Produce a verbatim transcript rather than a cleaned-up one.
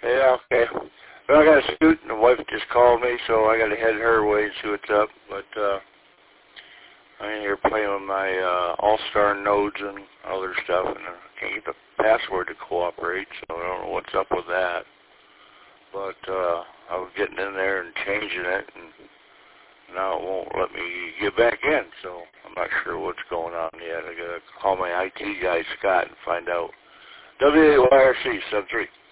Yeah, okay. Well, I got to scoot, and the wife just called me, so I got to head her way and see what's up. But uh, I'm in here playing with my uh, All-Star nodes and other stuff, and I can't get the password to cooperate, so I don't know what's up with that. But uh, I was getting in there and changing it, and now it won't let me get back in, so I'm not sure what's going on yet. I got to call my I T guy, Scott, and find out. W A Y R C, sub three.